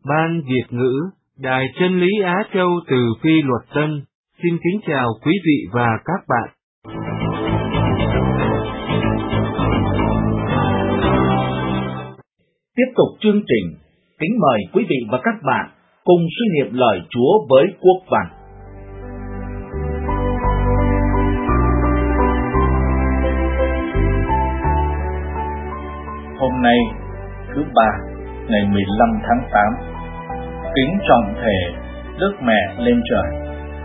Ban Việt ngữ, Đài Chân lý Á Châu từ Phi Luật Tân, xin kính chào quý vị và các bạn. Tiếp tục chương trình, kính mời quý vị và các bạn cùng suy niệm lời Chúa với Quốc Văn. Hôm nay, thứ ba, ngày 15 tháng 8, kính trọng thể Đức Mẹ lên trời.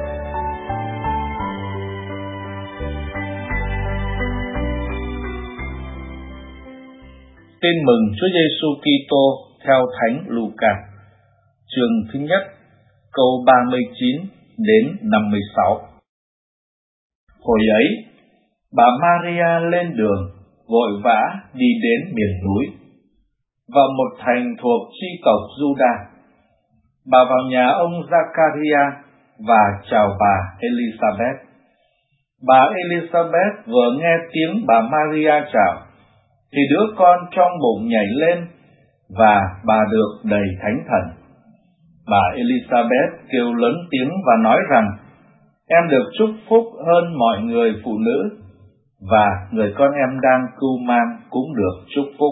Tin mừng Chúa Giêsu Kitô theo Thánh Luca, chương thứ nhất, câu 39 đến 56. Hồi ấy, bà Maria lên đường, vội vã đi đến miền núi, vào một thành thuộc chi tộc Juda. Bà vào nhà ông Zacharia và chào bà Elizabeth. Bà Elizabeth vừa nghe tiếng bà Maria chào, thì đứa con trong bụng nhảy lên, và bà được đầy Thánh Thần. Bà Elizabeth kêu lớn tiếng và nói rằng, em được chúc phúc hơn mọi người phụ nữ, và người con em đang cưu mang cũng được chúc phúc.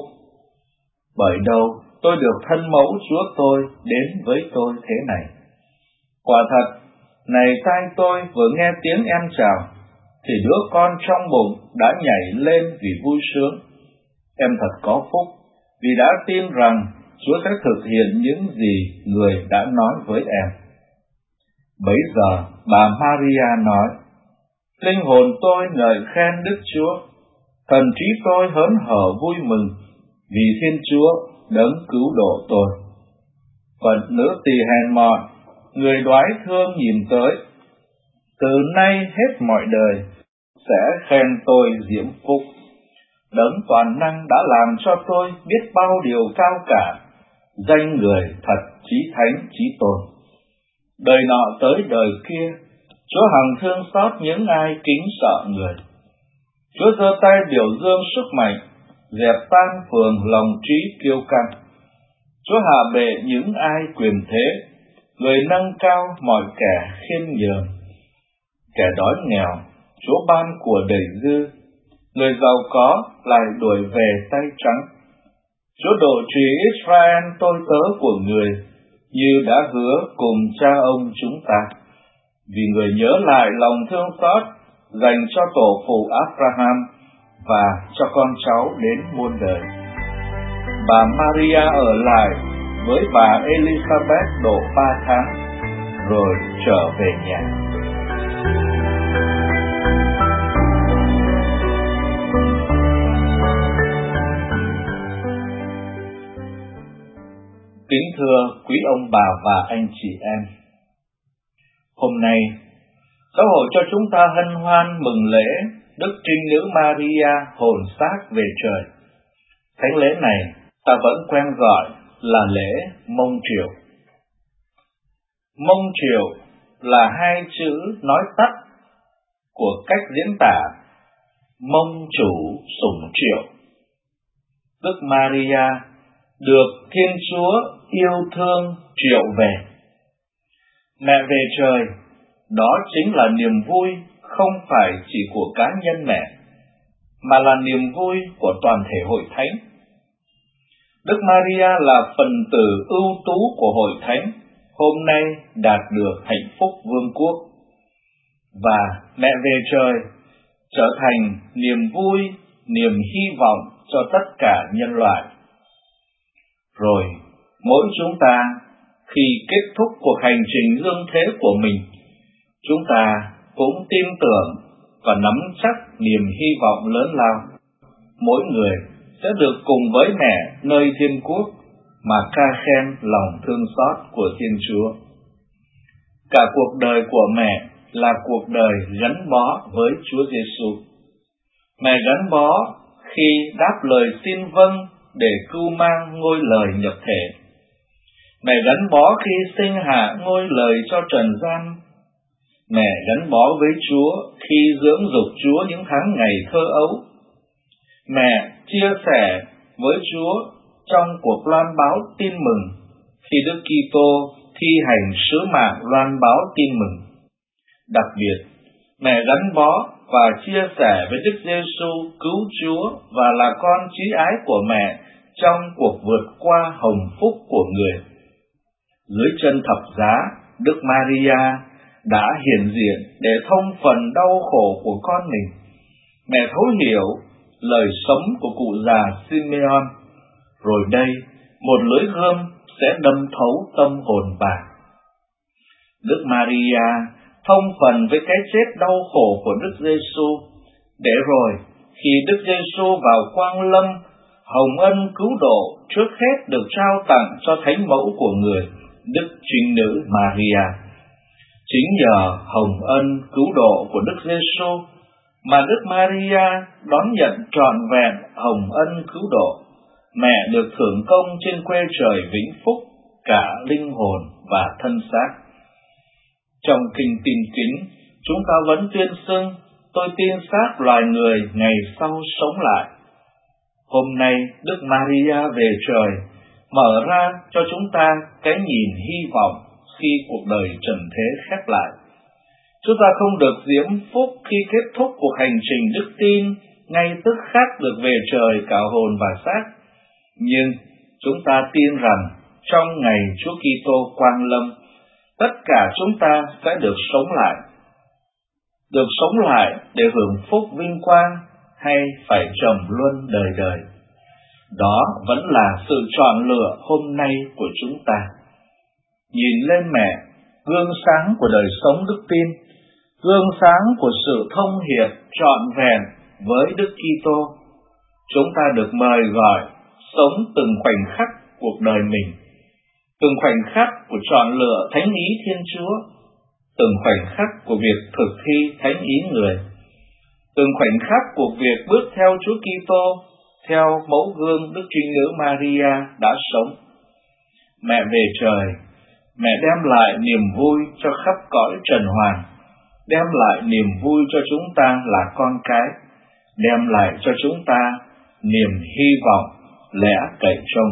Bởi đâu tôi được thân mẫu Chúa tôi đến với tôi thế này. Quả thật, này tai tôi vừa nghe tiếng em chào, thì đứa con trong bụng đã nhảy lên vì vui sướng. Em thật có phúc, vì đã tin rằng Chúa sẽ thực hiện những gì người đã nói với em. Bấy giờ bà Maria nói, linh hồn tôi ngợi khen Đức Chúa, thần trí tôi hớn hở vui mừng, vì Thiên Chúa đấng cứu độ tôi. Phận nữ tỳ hèn mọn, người đoái thương nhìn tới, từ nay hết mọi đời sẽ khen tôi diễm phúc. Đấng toàn năng đã làm cho tôi biết bao điều cao cả, danh người thật chí thánh chí tôn. Đời nọ tới đời kia, Chúa hằng thương xót những ai kính sợ người. Chúa giơ tay biểu dương sức mạnh, dẹp tan phường lòng trí kiêu căng. Chúa hạ bệ những ai quyền thế, người nâng cao mọi kẻ khiêm nhường. Kẻ đói nghèo, Chúa ban của đầy dư, người giàu có lại đuổi về tay trắng. Chúa độ trì Israel tôi tớ của người, như đã hứa cùng cha ông chúng ta, vì người nhớ lại lòng thương xót dành cho tổ phụ Abraham và cho con cháu đến muôn đời. Bà Maria ở lại với bà Elizabeth độ 3 tháng, rồi trở về nhà. Kính thưa quý ông bà và anh chị em, hôm nay giáo hội cho chúng ta hân hoan mừng lễ Đức Trinh Nữ Maria hồn xác về trời. Thánh lễ này ta vẫn quen gọi là lễ mông triều. Mông triều là hai chữ nói tắt của cách diễn tả mông chủ sủng triệu. Đức Maria được Thiên Chúa yêu thương triệu về. Mẹ về trời, đó chính là niềm vui không phải chỉ của cá nhân mẹ, mà là niềm vui của toàn thể hội thánh. Đức Maria là phần tử ưu tú của hội thánh, hôm nay đạt được hạnh phúc vương quốc. Và mẹ về trời trở thành niềm vui, niềm hy vọng cho tất cả nhân loại. Rồi, mỗi chúng ta, khi kết thúc cuộc hành trình dương thế của mình, chúng ta cũng tin tưởng và nắm chắc niềm hy vọng lớn lao. Mỗi người sẽ được cùng với mẹ nơi thiên quốc mà ca khen lòng thương xót của Thiên Chúa. Cả cuộc đời của mẹ là cuộc đời gắn bó với Chúa Giêsu. Mẹ gắn bó khi đáp lời xin vâng để cưu mang ngôi lời nhập thể. Mẹ gắn bó khi sinh hạ ngôi lời cho trần gian. Mẹ gắn bó với Chúa khi dưỡng dục Chúa những tháng ngày thơ ấu. Mẹ chia sẻ với Chúa trong cuộc loan báo tin mừng khi Đức Kitô thi hành sứ mạng loan báo tin mừng. Đặc biệt, mẹ gắn bó và chia sẻ với Đức Giêsu cứu Chúa và là con chí ái của mẹ trong cuộc vượt qua hồng phúc của người. Dưới chân thập giá, Đức Maria đã hiện diện để thông phần đau khổ của con mình. Mẹ thấu hiểu lời sống của cụ già Simeon, rồi đây một lưỡi gươm sẽ đâm thấu tâm hồn bà. Đức Maria thông phần với cái chết đau khổ của Đức Giêsu, để rồi khi Đức Giêsu vào quang lâm, hồng ân cứu độ trước hết được trao tặng cho thánh mẫu của người, Đức Trinh Nữ Maria. Chính nhờ hồng ân cứu độ của Đức Giêsu mà Đức Maria đón nhận trọn vẹn hồng ân cứu độ. Mẹ được thưởng công trên quê trời vĩnh phúc cả linh hồn và thân xác. Trong kinh tin kính, chúng ta vẫn tuyên xưng: tôi tin xác loài người ngày sau sống lại. Hôm nay Đức Maria về trời mở ra cho chúng ta cái nhìn hy vọng khi cuộc đời trần thế khép lại. Chúng ta không được diễm phúc khi kết thúc cuộc hành trình đức tin ngay tức khắc được về trời cả hồn và xác, nhưng chúng ta tin rằng trong ngày Chúa Kitô quang lâm, tất cả chúng ta sẽ được sống lại. Được sống lại để hưởng phúc vinh quang hay phải trầm luân đời đời? Đó vẫn là sự chọn lựa hôm nay của chúng ta. Nhìn lên mẹ, gương sáng của đời sống đức tin, gương sáng của sự thông hiệp trọn vẹn với Đức Kitô, chúng ta được mời gọi sống từng khoảnh khắc cuộc đời mình, từng khoảnh khắc của chọn lựa thánh ý Thiên Chúa, từng khoảnh khắc của việc thực thi thánh ý người, từng khoảnh khắc của việc bước theo Chúa Kitô theo mẫu gương Đức Trinh Nữ Maria đã sống. Mẹ về trời, mẹ đem lại niềm vui cho khắp cõi trần hoàn, đem lại niềm vui cho chúng ta là con cái, đem lại cho chúng ta niềm hy vọng lẽ cậy trông.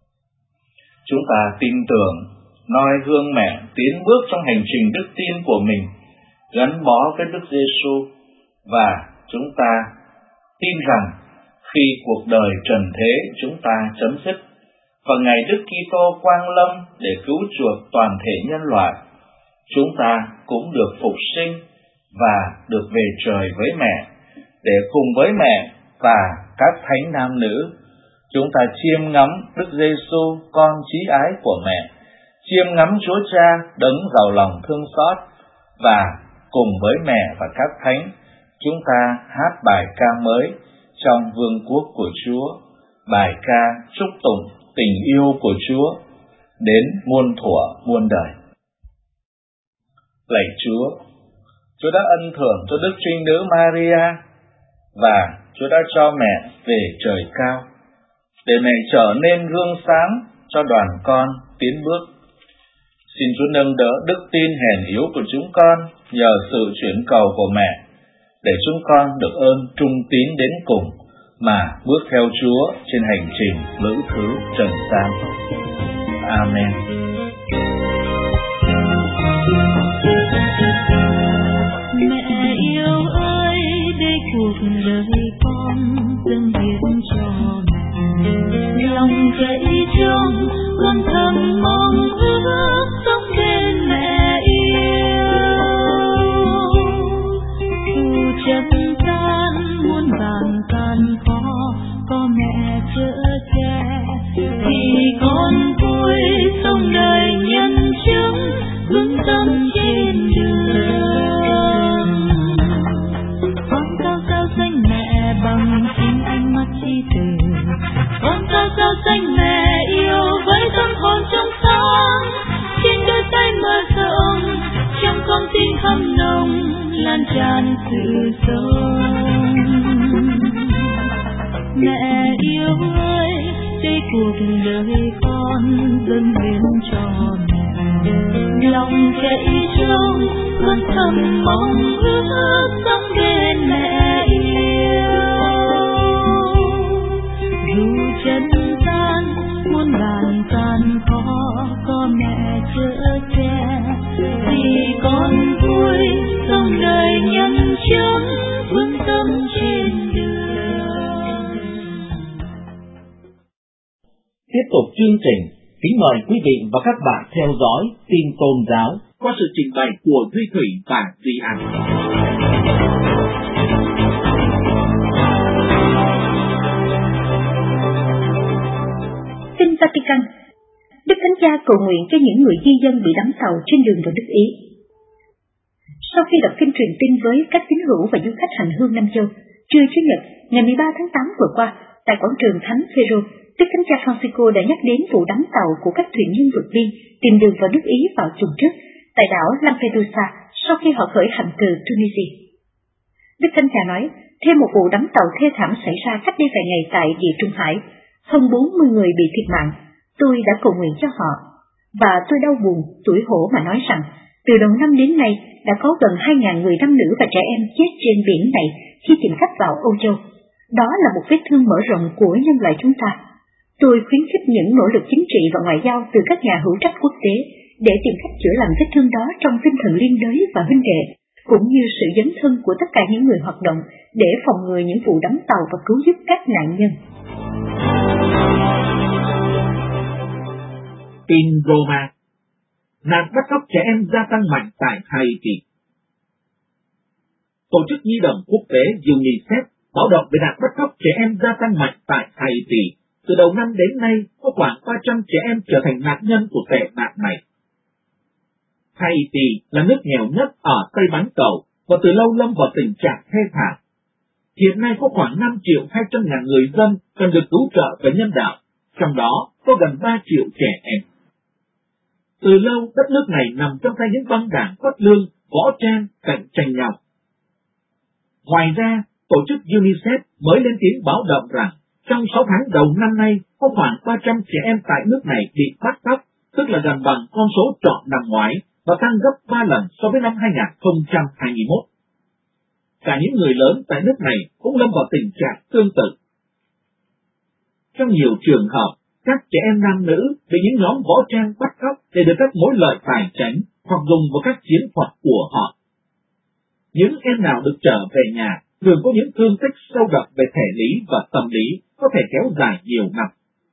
Chúng ta tin tưởng, noi gương mẹ tiến bước trong hành trình đức tin của mình, gắn bó với Đức Giêsu, và chúng ta tin rằng khi cuộc đời trần thế chúng ta chấm dứt, và ngày Đức Kitô quang lâm để cứu chuộc toàn thể nhân loại, chúng ta cũng được phục sinh và được về trời với mẹ, để cùng với mẹ và các thánh nam nữ, chúng ta chiêm ngắm Đức Giêsu con chí ái của mẹ, chiêm ngắm Chúa Cha đấng giàu lòng thương xót, và cùng với mẹ và các thánh, chúng ta hát bài ca mới trong vương quốc của Chúa, bài ca chúc tụng tình yêu của Chúa đến muôn thuở muôn đời. Lạy Chúa, Chúa đã ân thưởng cho Đức Trinh Nữ Maria, và Chúa đã cho mẹ về trời cao, để mẹ trở nên gương sáng cho đoàn con tiến bước. Xin Chúa nâng đỡ đức tin hèn yếu của chúng con nhờ sự chuyển cầu của mẹ, để chúng con được ơn trung tín đến cùng mà bước theo Chúa trên hành trình lữ thứ trần gian. Amen. Mẹ yêu ơi, đây cuộc đời con dâng hiến cho mẹ, lòng cậy trông con thầm mong ước sống bên mẹ yêu. Dù trần gian muôn vàn gian khó, có mẹ chở che thì con vui sống đời nhân chứng, vững tâm trên đường. Con cao danh mẹ bằng chính ánh mắt chi từ, con cao danh mẹ yêu với tâm hồn trong sáng, trên đôi tay mở rộng trong con tim thắm nồng lan tràn sự sống. Mẹ yêu ơi, đây cuộc đời con dâng hiến cho mẹ, lòng cậy trông con thầm mong ước sống bên mẹ yêu. Dù chân gian muôn vàn gian khó, có mẹ chở che, vì con vui dòng đời nhân chứng vững tâm trên đường. Tiếp tục chương trình, kính mời quý vị và các bạn theo dõi tin tôn giáo qua sự trình bày của Duy Thủy và Duy An. Tin Vatican. Đức Thánh Cha cầu nguyện cho những người di dân bị đắm tàu trên đường vào nước Ý. Sau khi đọc kinh truyền tin với các tín hữu và du khách hành hương Nam Châu, trưa Chủ nhật ngày 13 tháng 8 vừa qua, tại quảng trường Thánh Phêrô, Đức Thánh Cha Francisco đã nhắc đến vụ đắm tàu của các thuyền nhân vượt biên tìm đường vào nước Ý vào tuần trước tại đảo Lampedusa sau khi họ khởi hành từ Tunisia. Đức Thánh Cha nói, thêm một vụ đắm tàu thê thảm xảy ra cách đây vài ngày tại Địa Trung Hải, hơn 40 người bị thiệt mạng. Tôi đã cầu nguyện cho họ, và tôi đau buồn, tủi hổ mà nói rằng, từ đầu năm đến nay đã có gần 2.000 người nam nữ và trẻ em chết trên biển này khi tìm cách vào Âu Châu. Đó là một vết thương mở rộng của nhân loại chúng ta. Tôi khuyến khích những nỗ lực chính trị và ngoại giao từ các nhà hữu trách quốc tế để tìm cách chữa lành vết thương đó trong tinh thần liên đới và huynh đệ, cũng như sự dấn thân của tất cả những người hoạt động để phòng ngừa những vụ đắm tàu và cứu giúp các nạn nhân. Tin Roma. Nạn bắt cóc trẻ em gia tăng mạnh tại Haiti. Tổ chức Nhi đồng Quốc tế UNICEF báo động về nạn bắt cóc trẻ em gia tăng mạnh tại Haiti. Từ đầu năm đến nay, có khoảng 300 trẻ em trở thành nạn nhân của tệ nạn này. Haiti là nước nghèo nhất ở Tây bán cầu và từ lâu lâm vào tình trạng thê thảm. Hiện nay có khoảng 5.200.000 người dân cần được cứu trợ về nhân đạo, trong đó có gần 3 triệu trẻ em. Từ lâu, đất nước này nằm trong tay những băng đảng bất lương, võ trang, cạnh tranh nhau. Ngoài ra, tổ chức UNICEF mới lên tiếng báo động rằng trong 6 tháng đầu năm nay có khoảng 300 trẻ em tại nước này bị bắt cóc, tức là gần bằng con số trọn năm ngoái và tăng gấp 3 lần so với năm 2021. Cả những người lớn tại nước này cũng lâm vào tình trạng tương tự. Trong nhiều trường hợp, các trẻ em nam nữ bị những nhóm võ trang bắt cóc để được các mối lợi tài chính hoặc dùng vào các chiến thuật của họ. Những em nào được trở về nhà thường có những thương tích sâu đậm về thể lý và tâm lý có thể kéo dài nhiều năm.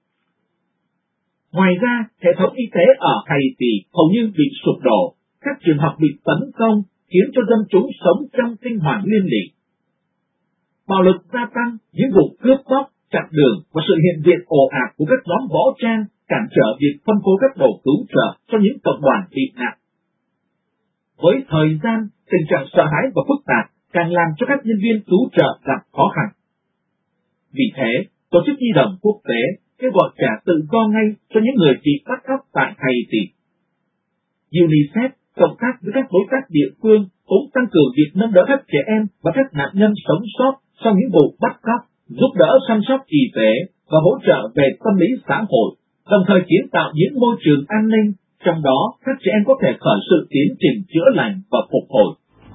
Ngoài ra, hệ thống y tế ở Haiti hầu như bị sụp đổ, các trường học bị tấn công khiến cho dân chúng sống trong kinh hoàng liên lụy. Bạo lực gia tăng, những vụ cướp bóc, chặn đường và sự hiện diện ồ ạt của các nhóm võ trang cản trở việc phân phối các đồ cứu trợ cho những cộng đoàn bị nạn. Với thời gian, tình trạng sợ hãi và phức tạp càng làm cho các nhân viên cứu trợ gặp khó khăn. Vì thế, Tổ chức Nhi đồng Quốc tế kêu gọi trả tự do ngay cho những người bị bắt cóc tại Haiti. UNICEF cộng tác với các đối tác địa phương cũng tăng cường việc nâng đỡ các trẻ em và các nạn nhân sống sót sau những vụ bắt cóc, giúp đỡ chăm sóc y tế và hỗ trợ về tâm lý xã hội, đồng thời kiến tạo những môi trường an ninh, trong đó các trẻ em có thể khởi sự tiến trình chữa lành và phục hồi.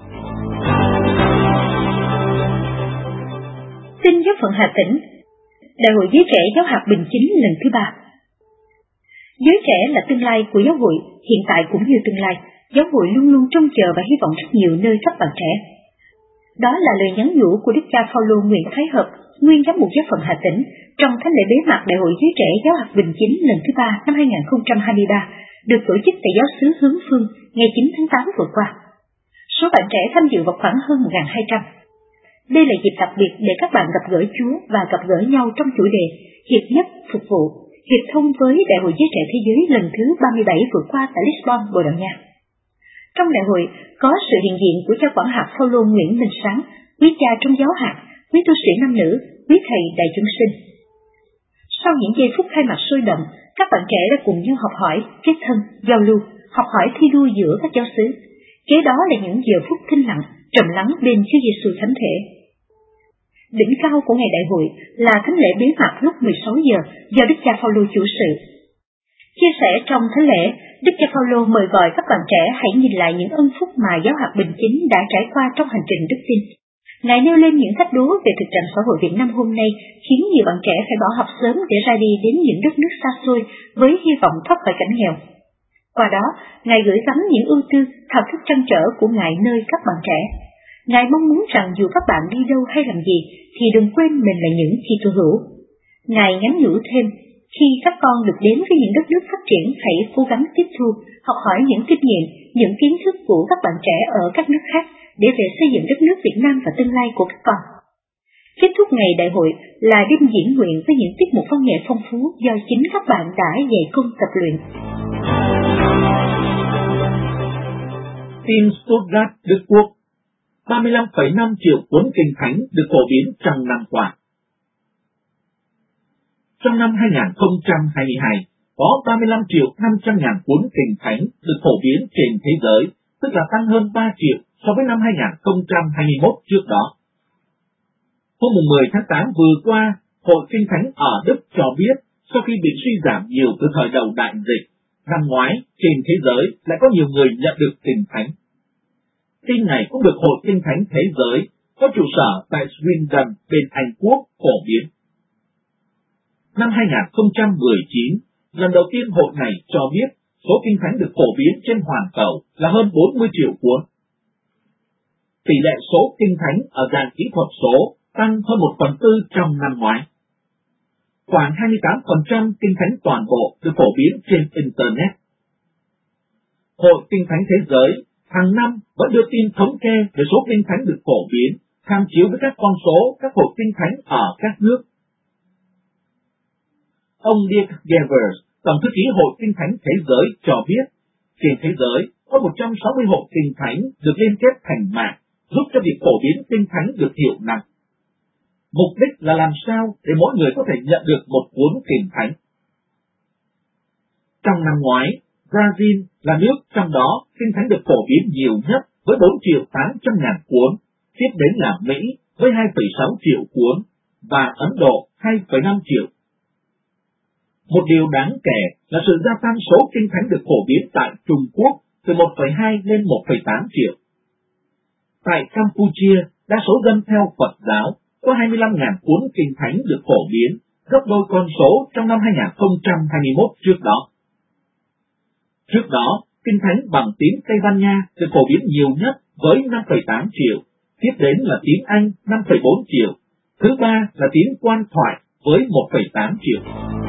Tin giáo phận Hà Tĩnh. Đại hội giới trẻ giáo hạt Bình Chính lần thứ 3. Giới trẻ là tương lai của giáo hội, hiện tại cũng như tương lai. Giáo hội luôn luôn trông chờ và hy vọng rất nhiều nơi các bạn trẻ. Đó là lời nhắn nhủ của Đức cha Phaolô Nguyễn Thái Hợp, nguyên giám mục giáo phận Hà Tĩnh, trong thánh lễ bế mạc Đại hội giới trẻ giáo hạt Bình Chính lần thứ 3 năm 2023, được tổ chức tại giáo xứ Hướng Phương ngày 9 tháng 8 vừa qua. Số bạn trẻ tham dự vào khoảng hơn 1.200. Đây là dịp đặc biệt để các bạn gặp gỡ Chúa và gặp gỡ nhau trong chủ đề Hiệp nhất phục vụ, hiệp thông với Đại hội giới trẻ thế giới lần thứ 37 vừa qua tại Lisbon, Bồ Đào Nha. Trong đại hội có sự hiện diện của cha quản hạt Phaolô Nguyễn Minh Sáng, quý cha trong giáo hạt, quý tu sĩ nam nữ, quý thầy đại chúng sinh. Sau những giây phút khai mạc sôi động, các bạn trẻ đã cùng nhau học hỏi, kết thân, giao lưu, học hỏi thi đua giữa các giáo xứ. Kế đó là những giờ phút thinh lặng, trầm lắng bên Chúa Giêsu thánh thể. Đỉnh cao của ngày đại hội là thánh lễ bế mạc lúc 16 giờ do Đức cha Phaolô chủ sự. Chia sẻ trong thánh lễ, Đức cha Phaolô mời gọi các bạn trẻ hãy nhìn lại những ân phúc mà giáo hạt Bình Chính đã trải qua trong hành trình đức tin. Ngài nêu lên những thách đố về thực trạng xã hội Việt Nam hôm nay khiến nhiều bạn trẻ phải bỏ học sớm để ra đi đến những đất nước xa xôi với hy vọng thoát khỏi cảnh nghèo. Qua đó, Ngài gửi gắm những ưu tư, thao thức trăn trở của Ngài nơi các bạn trẻ. Ngài mong muốn rằng dù các bạn đi đâu hay làm gì, thì đừng quên mình là những Kitô hữu. Ngài nhắn nhủ thêm, khi các con được đến với những đất nước phát triển, hãy cố gắng tiếp thu, học hỏi những kinh nghiệm, những kiến thức của các bạn trẻ ở các nước khác để về xây dựng đất nước Việt Nam và tương lai của các con. Kết thúc ngày đại hội là đêm diễn nguyện với những tiết mục văn nghệ phong phú do chính các bạn đã dày công tập luyện. Tin Stuttgart, Đức Quốc. 35,5 triệu cuốn kinh thánh được phổ biến trong năm qua. Trong năm 2022, có 35.500.000 cuốn kinh thánh được phổ biến trên thế giới, tức là tăng hơn 3 triệu so với năm 2021 trước đó. Hôm 10 tháng 8 vừa qua, Hội Kinh Thánh ở Đức cho biết sau khi bị suy giảm nhiều từ thời đầu đại dịch, năm ngoái trên thế giới lại có nhiều người nhận được kinh thánh. Tin này cũng được Hội Kinh Thánh Thế giới có trụ sở tại Swindon bên Anh Quốc phổ biến. Năm 2019, lần đầu tiên hội này cho biết số kinh thánh được phổ biến trên hoàn cầu là hơn 40 triệu cuốn. Tỷ lệ số kinh thánh ở dạng kỹ thuật số tăng hơn 1/4 trong năm ngoái. Khoảng 28% kinh thánh toàn bộ được phổ biến trên Internet. Hội Kinh Thánh Thế giới hàng năm vẫn đưa tin thống kê về số kinh thánh được phổ biến, tham chiếu với các con số các hội kinh thánh ở các nước. Ông Dirk Gevers, Tổng thư ký Hội Kinh Thánh Thế giới cho biết, trên thế giới có 160 hội kinh thánh được liên kết thành mạng, giúp cho việc phổ biến kinh thánh được hiệu năng. Mục đích là làm sao để mỗi người có thể nhận được một cuốn kinh thánh. Trong năm ngoái, Brazil là nước trong đó kinh thánh được phổ biến nhiều nhất với 4.800.000 cuốn, tiếp đến là Mỹ với 2,6 triệu cuốn và Ấn Độ 2,5 triệu. Một điều đáng kể là sự gia tăng số kinh thánh được phổ biến tại Trung Quốc từ 1,2 lên 1,8 triệu. Tại Campuchia, đa số dân theo Phật giáo, có 25.000 cuốn kinh thánh được phổ biến, gấp đôi con số trong năm 2021 trước đó. Trước đó, kinh thánh bằng tiếng Tây Ban Nha được phổ biến nhiều nhất với 5,8 triệu, tiếp đến là tiếng Anh 5,4 triệu, thứ ba là tiếng Quan thoại với 1,8 triệu.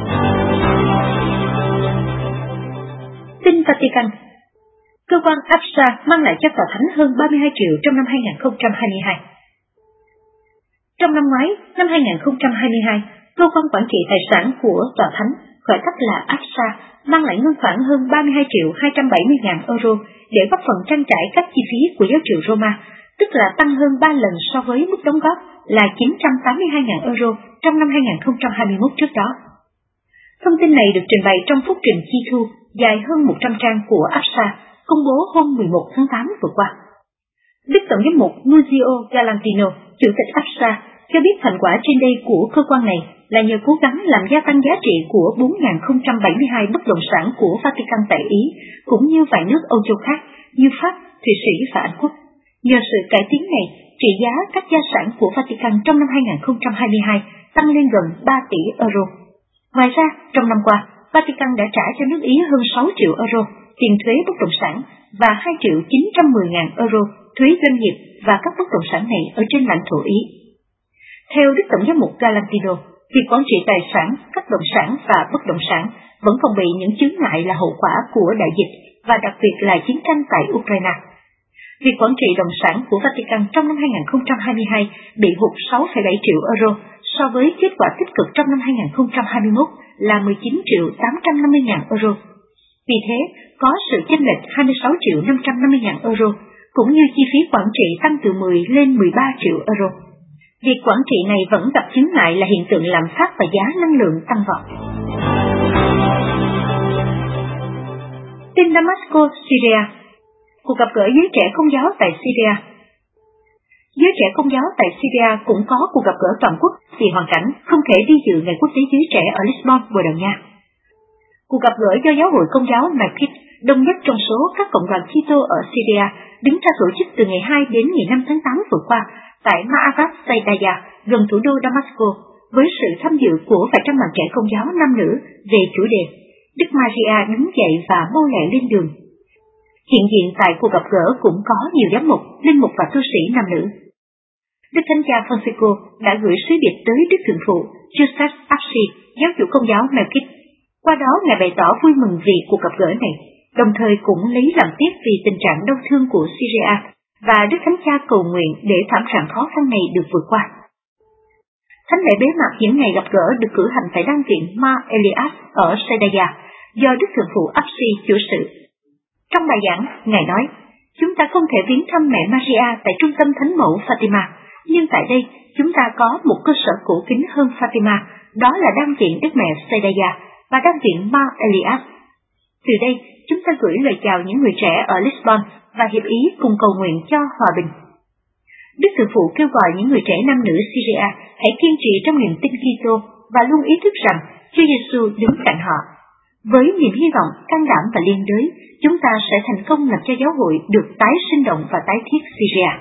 Tin Vatican. Cơ quan APSA mang lại cho Tòa Thánh hơn 32 triệu trong năm 2022. Trong năm ngoái, năm 2022, Cơ quan Quản trị Tài sản của Tòa Thánh, gọi tắt là APSA, mang lại ngân khoản hơn 32.270.000 euro để góp phần trang trải các chi phí của giáo triều Roma, tức là tăng hơn 3 lần so với mức đóng góp là 982.000 euro trong năm 2021 trước đó. Thông tin này được trình bày trong phúc trình chi thu dài hơn 100 trang của APSA, công bố hôm 11 tháng 8 vừa qua. Đức Tổng giám mục Nunzio Galantino, Chủ tịch APSA, cho biết thành quả trên đây của cơ quan này là nhờ cố gắng làm gia tăng giá trị của 4.072 bất động sản của Vatican tại Ý, cũng như vài nước Âu Châu khác như Pháp, Thụy Sĩ và Anh Quốc. Nhờ sự cải tiến này, trị giá các gia sản của Vatican trong năm 2022 tăng lên gần 3 tỷ euro. Ngoài ra, trong năm qua, Vatican đã trả cho nước Ý hơn 6 triệu euro tiền thuế bất động sản và 2.910.000 euro thuế doanh nghiệp và các bất động sản này ở trên lãnh thổ Ý. Theo Đức Tổng giám mục Galantino, việc quản trị tài sản, bất động sản và bất động sản vẫn còn bị những chướng ngại là hậu quả của đại dịch và đặc biệt là chiến tranh tại Ukraine. Việc quản trị đồng sản của Vatican trong năm 2022 bị hụt 6,7 triệu euro so với kết quả tích cực trong năm 2021 là 19.850.000 euro. Vì thế, có sự chênh lệch 26.550.000 euro, cũng như chi phí quản trị tăng từ 10 lên 13 triệu euro. Việc quản trị này vẫn gặp chướng ngại là hiện tượng lạm phát và giá năng lượng tăng vọt. Tin Damascus, Syria. Cuộc gặp gỡ giới trẻ Công giáo tại Syria. Giới trẻ Công giáo tại Syria cũng có cuộc gặp gỡ toàn quốc vì hoàn cảnh không thể đi dự Ngày Quốc tế Giới trẻ ở Lisbon, Bồ Đào Nha. Cuộc gặp gỡ do Giáo hội Công giáo Mekit, đông nhất trong số các cộng đoàn Kitô ở Syria, đứng ra tổ chức từ ngày 2 đến ngày 5 tháng 8 vừa qua tại Ma'arat Saidaya, gần thủ đô Damascus, với sự tham dự của vài trăm bạn trẻ Công giáo nam nữ về chủ đề Đức Maria đứng dậy và mau lẹ lên đường. Hiện diện tại cuộc gặp gỡ cũng có nhiều giám mục, linh mục và tu sĩ nam nữ. Đức Thánh cha Francisco đã gửi sứ điệp tới Đức Thượng phụ Joseph Apsi, giáo chủ Công giáo Melkite. Qua đó Ngài bày tỏ vui mừng vì cuộc gặp gỡ này, đồng thời cũng lấy làm tiếc vì tình trạng đau thương của Syria, và Đức Thánh cha cầu nguyện để thảm trạng khó khăn này được vượt qua. Thánh lễ bế mạc những ngày gặp gỡ được cử hành tại đan viện Mar Elias ở Sedaya do Đức Thượng phụ Apsi chủ sự. Trong bài giảng, Ngài nói, chúng ta không thể viếng thăm mẹ Maria tại trung tâm Thánh mẫu Fatima, nhưng tại đây chúng ta có một cơ sở cổ kính hơn Fatima, đó là đan viện Đức Mẹ Sedaya và đan viện Mar Elias. Từ đây, chúng ta gửi lời chào những người trẻ ở Lisbon và hiệp ý cùng cầu nguyện cho hòa bình. Đức Thượng phụ kêu gọi những người trẻ nam nữ Syria hãy kiên trì trong niềm tin Kitô và luôn ý thức rằng Chúa Giêsu đứng cạnh họ. Với niềm hy vọng, can đảm và liên đới, chúng ta sẽ thành công làm cho giáo hội được tái sinh động và tái thiết Syria.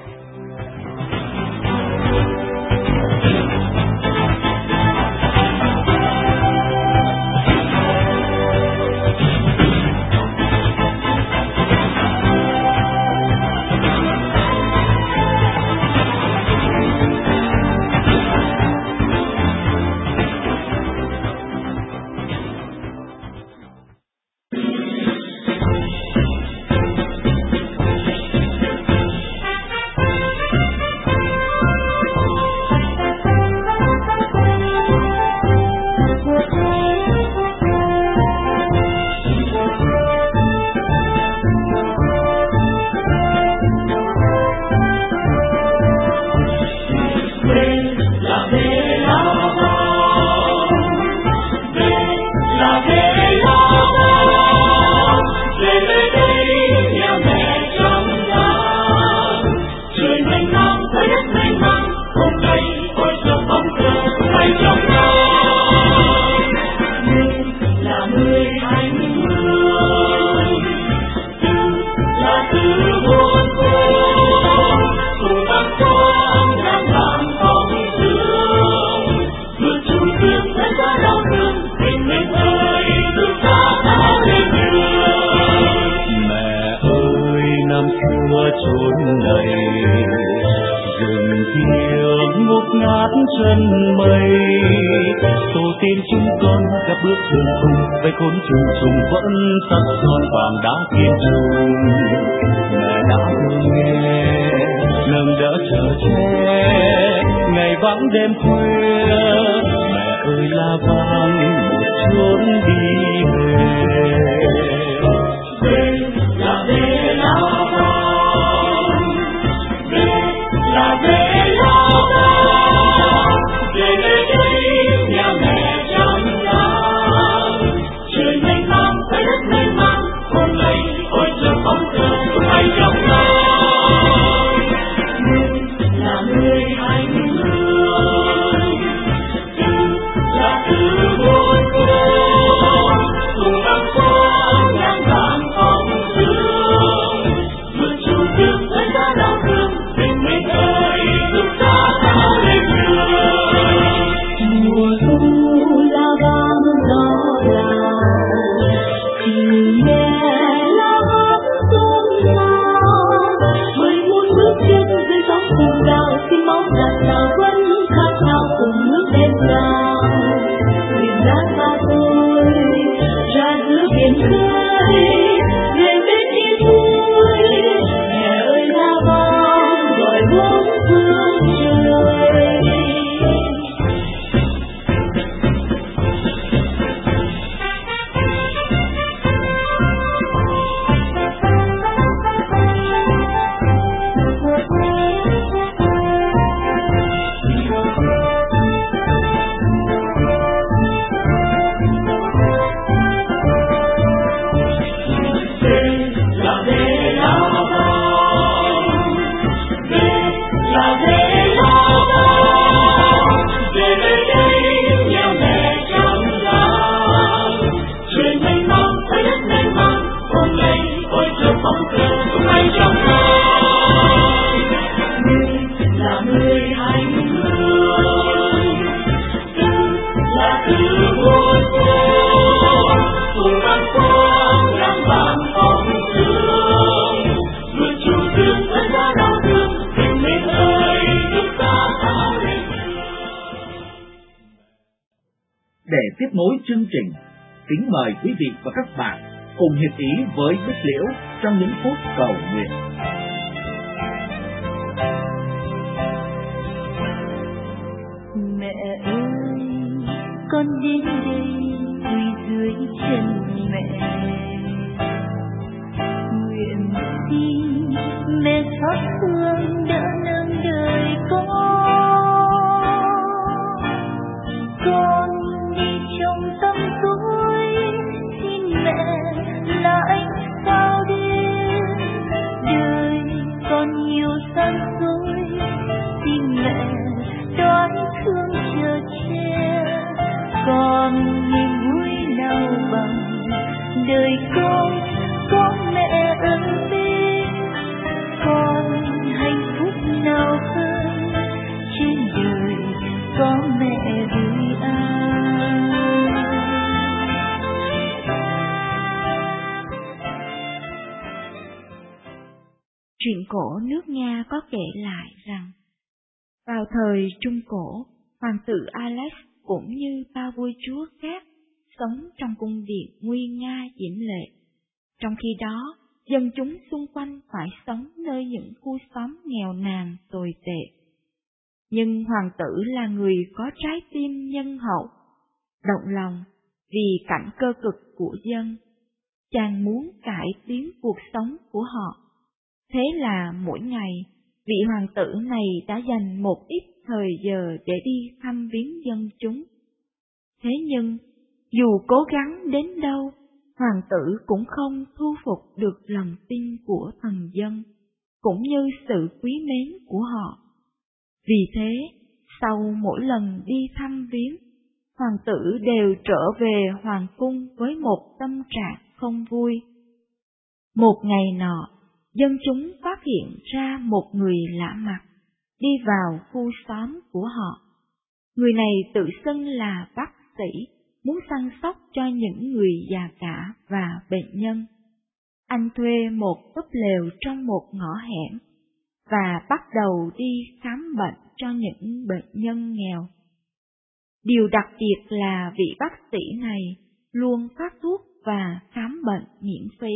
với khốn trùng trùng vẫn sắc son vàng đá kiên trùng. Mẹ đã thương nghe nâng đỡ chờ che ngày vắng đêm khuya. Mẹ ơi la vang một chốn đi về. Về là về la vang, về là về la vang, về nơi đây nhà mẹ chăm lo. Trời mênh mang trái đất mênh mang, hôm nay ôi trời bóng cờ của hai trong lòng. Người là người anh hương, là từ muôn phương cùng băng qua ngang trình, kính mời quý vị và các bạn cùng hiệp ý với Bích Liễu trong những phút cầu nguyện. Mẹ ơi, con đến đây quỳ dưới chân mẹ, nguyện xin mẹ xót thương đỡ nâng đời con đi trong tâm tối, xin mẹ là ánh sao đêm, đời con nhiều gian dối, xin mẹ đoái thương chờ che, con niềm vui nào bằng đời con có mẹ ân tình, con hạnh phúc nào hơn trên đời có mẹ vui an. Truyện cổ nước Nga có kể lại rằng, vào thời Trung Cổ, hoàng tử Alex cũng như bao vua chúa khác sống trong cung điện nguy nga diễm lệ. Trong khi đó, dân chúng xung quanh phải sống nơi những khu xóm nghèo nàn tồi tệ. Nhưng hoàng tử là người có trái tim nhân hậu, động lòng vì cảnh cơ cực của dân. Chàng muốn cải tiến cuộc sống của họ. Thế là mỗi ngày, vị hoàng tử này đã dành một ít thời giờ để đi thăm viếng dân chúng. Thế nhưng, dù cố gắng đến đâu, hoàng tử cũng không thu phục được lòng tin của thần dân, cũng như sự quý mến của họ. Vì thế, sau mỗi lần đi thăm viếng, hoàng tử đều trở về hoàng cung với một tâm trạng không vui. Một ngày nọ, dân chúng phát hiện ra một người lạ mặt đi vào khu xóm của họ. Người này tự xưng là bác sĩ, muốn săn sóc cho những người già cả và bệnh nhân. Anh thuê một túp lều trong một ngõ hẻm và bắt đầu đi khám bệnh cho những bệnh nhân nghèo. Điều đặc biệt là vị bác sĩ này luôn phát thuốc và khám bệnh miễn phí.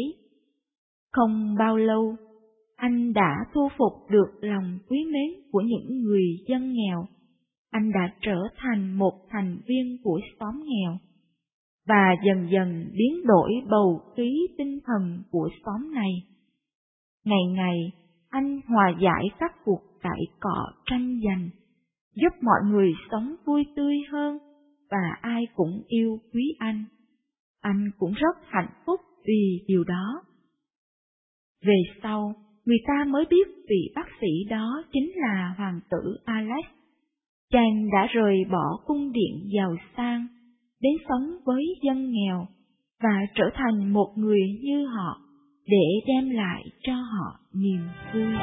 Không bao lâu, anh đã thu phục được lòng quý mến của những người dân nghèo. Anh đã trở thành một thành viên của xóm nghèo, và dần dần biến đổi bầu khí tinh thần của xóm này. Ngày ngày, anh hòa giải các cuộc cãi cọ tranh giành, giúp mọi người sống vui tươi hơn, và ai cũng yêu quý anh. Anh cũng rất hạnh phúc vì điều đó. Về sau, người ta mới biết vị bác sĩ đó chính là hoàng tử Alex. Chàng đã rời bỏ cung điện giàu sang, đến sống với dân nghèo, và trở thành một người như họ, để đem lại cho họ niềm vui.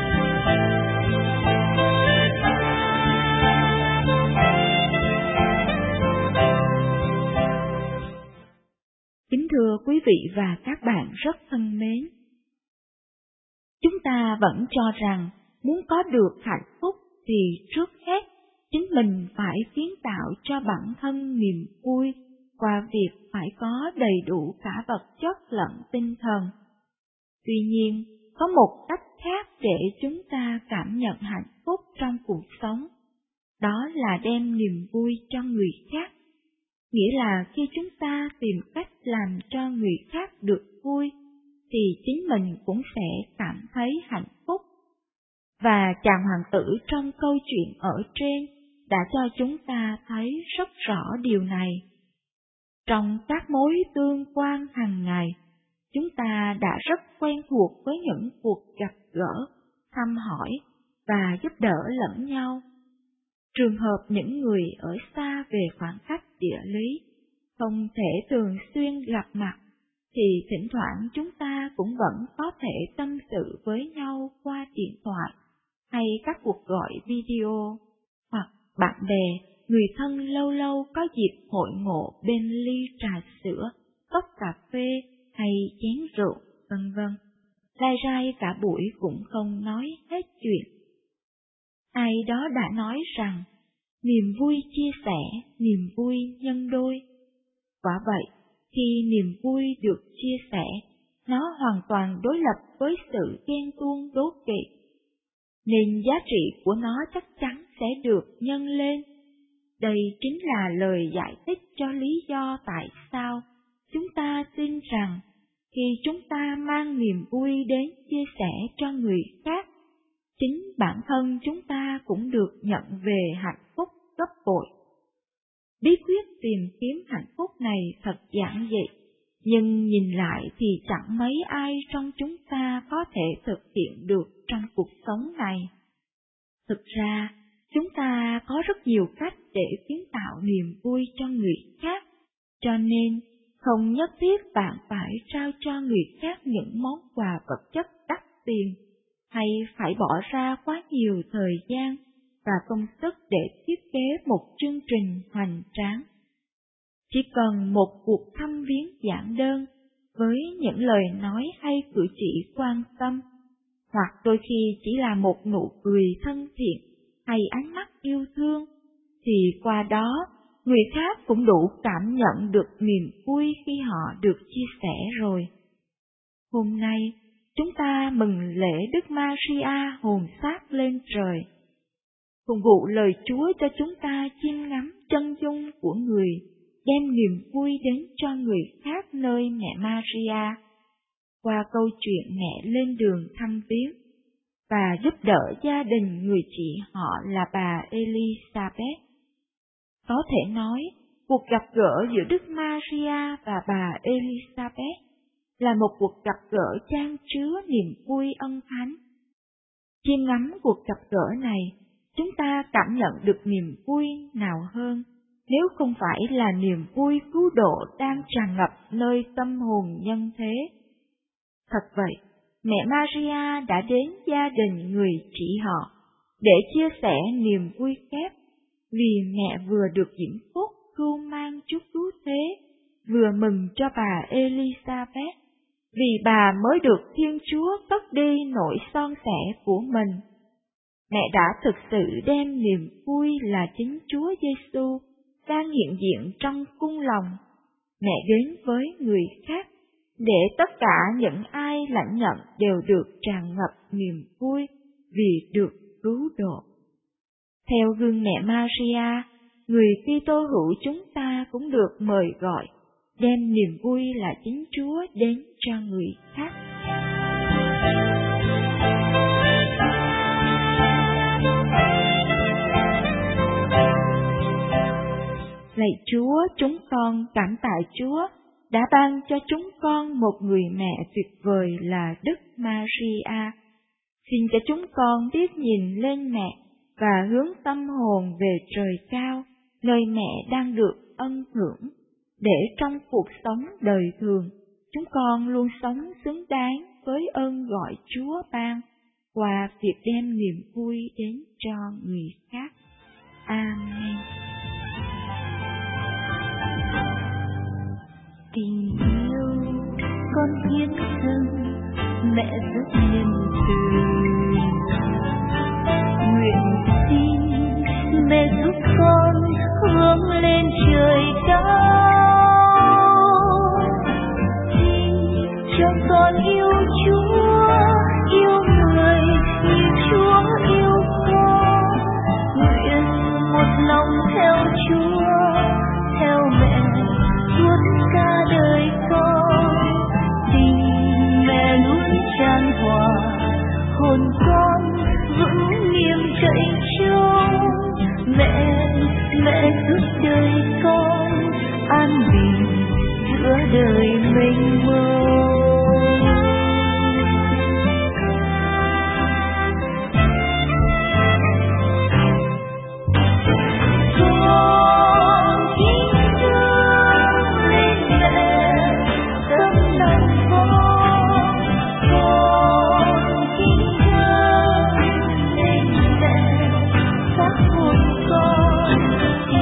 Kính thưa quý vị và các bạn rất thân mến, chúng ta vẫn cho rằng muốn có được hạnh phúc thì trước hết chính mình phải kiến tạo cho bản thân niềm vui qua việc phải có đầy đủ cả vật chất lẫn tinh thần. Tuy nhiên, có một cách khác để chúng ta cảm nhận hạnh phúc trong cuộc sống, đó là đem niềm vui cho người khác. Nghĩa là khi chúng ta tìm cách làm cho người khác được vui, thì chính mình cũng sẽ cảm thấy hạnh phúc. Và chàng hoàng tử trong câu chuyện ở trên đã cho chúng ta thấy rất rõ điều này. Trong các mối tương quan hàng ngày, chúng ta đã rất quen thuộc với những cuộc gặp gỡ, thăm hỏi và giúp đỡ lẫn nhau. Trường hợp những người ở xa về khoảng cách địa lý, không thể thường xuyên gặp mặt, thì thỉnh thoảng chúng ta cũng vẫn có thể tâm sự với nhau qua điện thoại hay các cuộc gọi video, hoặc bạn bè, người thân lâu lâu có dịp hội ngộ bên ly trà sữa, cốc cà phê hay chén rượu, vân vân. Lai rai cả buổi cũng không nói hết chuyện. Ai đó đã nói rằng, niềm vui chia sẻ, niềm vui nhân đôi. Quả vậy, khi niềm vui được chia sẻ, nó hoàn toàn đối lập với sự ghen tuông đố kỵ, nên giá trị của nó chắc chắn sẽ được nhân lên. Đây chính là lời giải thích cho lý do tại sao chúng ta tin rằng khi chúng ta mang niềm vui đến chia sẻ cho người khác, chính bản thân chúng ta cũng được nhận về hạnh phúc gấp bội. Bí quyết tìm kiếm hạnh phúc này thật giản dị, nhưng nhìn lại thì chẳng mấy ai trong chúng ta có thể thực hiện được trong cuộc sống này. Thực ra, chúng ta có rất nhiều cách để kiến tạo niềm vui cho người khác, cho nên không nhất thiết bạn phải trao cho người khác những món quà vật chất đắt tiền, hay phải bỏ ra quá nhiều thời gian và công sức để thiết kế một chương trình hoành tráng. Chỉ cần một cuộc thăm viếng giản đơn với những lời nói hay cử chỉ quan tâm, hoặc đôi khi chỉ là một nụ cười thân thiện hay ánh mắt yêu thương, thì qua đó người khác cũng đủ cảm nhận được niềm vui khi họ được chia sẻ rồi. Hôm nay, chúng ta mừng lễ Đức Maria hồn xác lên trời. Phụng vụ lời Chúa cho chúng ta chiêm ngắm chân dung của người, đem niềm vui đến cho người khác nơi mẹ Maria, qua câu chuyện mẹ lên đường thăm viếng, và giúp đỡ gia đình người chị họ là bà Elizabeth. Có thể nói, cuộc gặp gỡ giữa Đức Maria và bà Elizabeth là một cuộc gặp gỡ chan chứa niềm vui ân thánh. Chiêm ngắm cuộc gặp gỡ này, chúng ta cảm nhận được niềm vui nào hơn, nếu không phải là niềm vui cứu độ đang tràn ngập nơi tâm hồn nhân thế. Thật vậy, mẹ Maria đã đến gia đình người chị họ để chia sẻ niềm vui kép, vì mẹ vừa được diễm phúc cưu mang chút cứu thế, vừa mừng cho bà Elizabeth, vì bà mới được Thiên Chúa cất đi nỗi son sẻ của mình. Mẹ đã thực sự đem niềm vui là chính Chúa Giêsu đang hiện diện trong cung lòng. Mẹ đến với người khác, để tất cả những ai lãnh nhận đều được tràn ngập niềm vui vì được cứu độ. Theo gương mẹ Maria, người Kitô hữu chúng ta cũng được mời gọi đem niềm vui là chính Chúa đến cho người khác. Lạy Chúa, chúng con cảm tạ Chúa đã ban cho chúng con một người mẹ tuyệt vời là Đức Maria. Xin cho chúng con biết nhìn lên mẹ và hướng tâm hồn về trời cao, nơi mẹ đang được ân hưởng, để trong cuộc sống đời thường, chúng con luôn sống xứng đáng với ơn gọi Chúa ban qua việc đem niềm vui đến cho người khác. Amen. Tình yêu con hiến dâng mẹ rất nhân từ, nguyện xin mẹ giúp con hướng lên trời cao, xin cho con yêu Chúa, yêu người như Chúa yêu con, nguyện một lòng theo Chúa, theo mẹ suốt cả đời con. Tình mẹ luôn tràn hòa, hồn con vững nghiêm chạy trông. Mẹ giúp đời con an bình giữa đời mênh mông.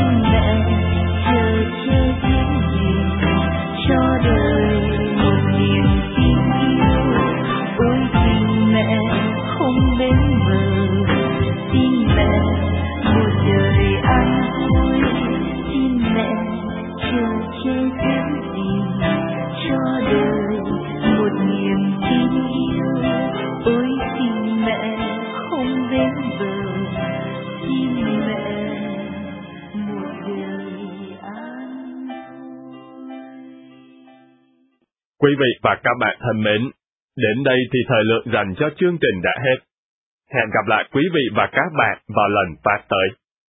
Cho đời một Quý vị và các bạn thân mến, đến đây thì thời lượng dành cho chương trình đã hết. Hẹn gặp lại quý vị và các bạn vào lần phát tới.